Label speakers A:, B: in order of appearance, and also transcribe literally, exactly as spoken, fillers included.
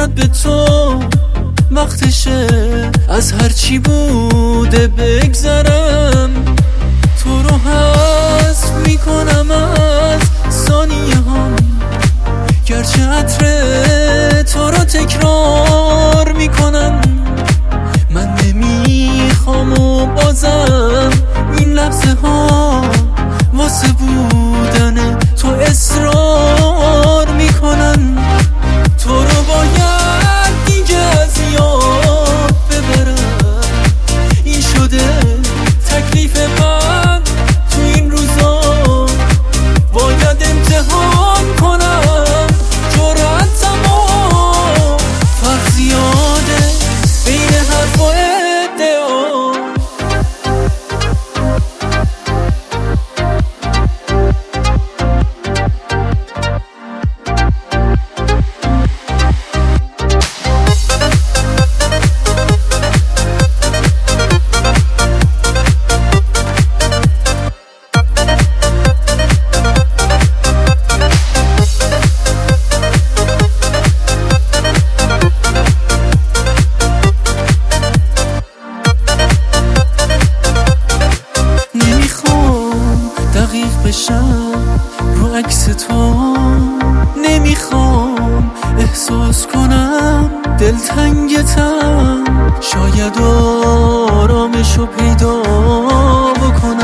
A: فقط به تو وقتشه از هرچی بوده بگذرم. تو رو حذف میکنم از ثانیه هم، گرچه عطر تو رو تکرار میکنم. من نمیخوام و بازم این لحظه ها واسه بودن تو اصرار میکنن. تو رو باید دیگه از یاد ببرم، این شده تکلیف من تو این روزا. باید امتحان کنم جرأتم و فرق زیاده بین حرف و ادعا. دقیق بشم رو عکس تو، نمیخوام احساس کنم دلتنگتم. شاید آرامشو پیدا بکنم